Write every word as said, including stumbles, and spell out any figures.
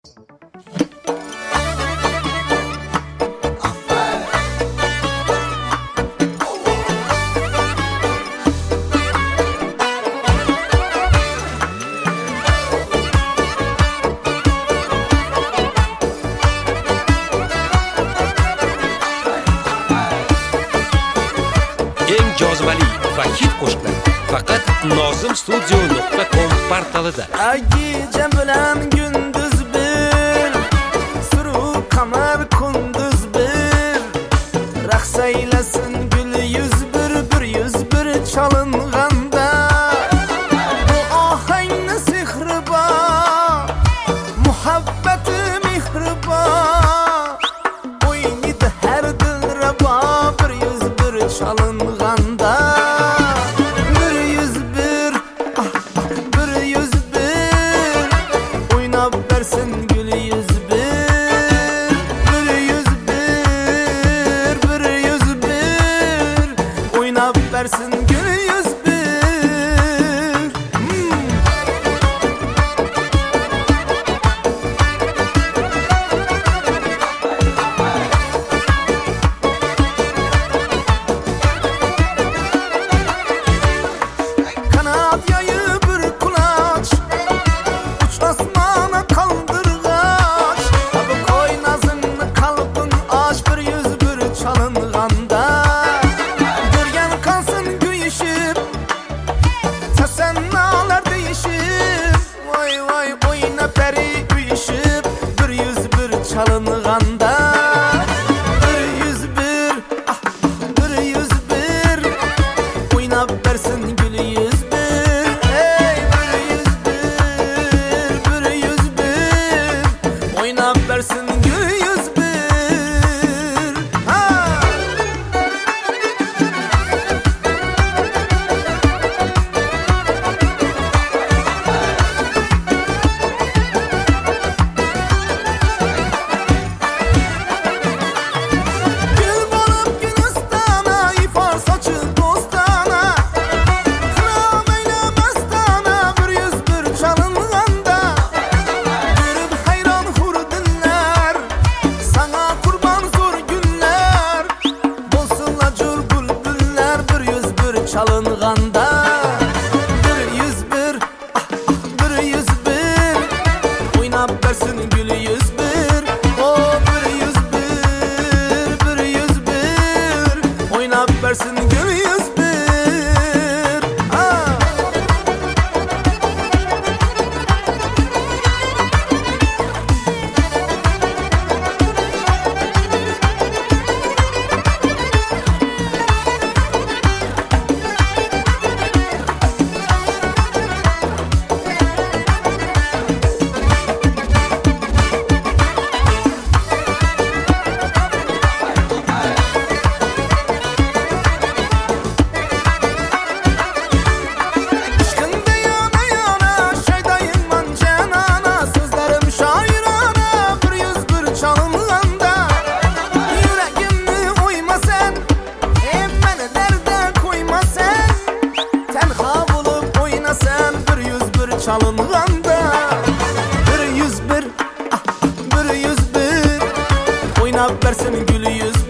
Eng jozibali va hit qo'shiqlar faqat nozim studio nuqta com portalida. Gece bilen gündüz bir, suru kamar kunduz bir, raqs eylesin gül yüz bir, bir yüz bir çalınganda. Bu ahengni sihri bor, muhabbati mihri bor, o'ynaydi har dilrabo bir yüz bir çalınganda. Bir yüz bir, ah, ah, bir yüz bir, oynab bersin gül yüz bir. Bir yüz bir, bir yüz bir, oynab bersin gül yüz bir. Hmm. Kanat yayı bir kulaç, uç asmana kaldırgaç. Tabi koy nazını kalbin aç bir yüz bir çalınganda. Görgen kalsın güyüşüp, tesennalar değişip. Vay vay oyna peri güyüşüp, bir yüz bir çalınganda. Bir yüz bir, ah, bir yüz bir, oynab bersin gül yüz bir. Ey bir yüz bir, bir yüz bir, oynab bersin gül yüz bir. Ha! Gül bolup Gülistana, ifar saçı dostana. Kınam eylemestana, bir yüz bir çalınganda. Görüp hayran hur dinler, sana kurban zor günler. Bolsunlar jur bülbüller, bir yüz bir çalınganda. Bir yüz bir, ah, ah, bir yüz bir, oynab bersin gül yüz bir. O bir yüz bir, bir yüz bir, oynab bersin gül yüz bir. Ha! Aşkında yana yana, şeydayım man cenana. Sözlerim şairana, bir yüz bir çalınganda. Yüreğimni oyma sen, hem beni derde koyma sen. Tenha bulup oyna sen, bir yüz bir çalınganda. Bir yüz bir, ah, bir yüz bir, oynab bersin gül yüz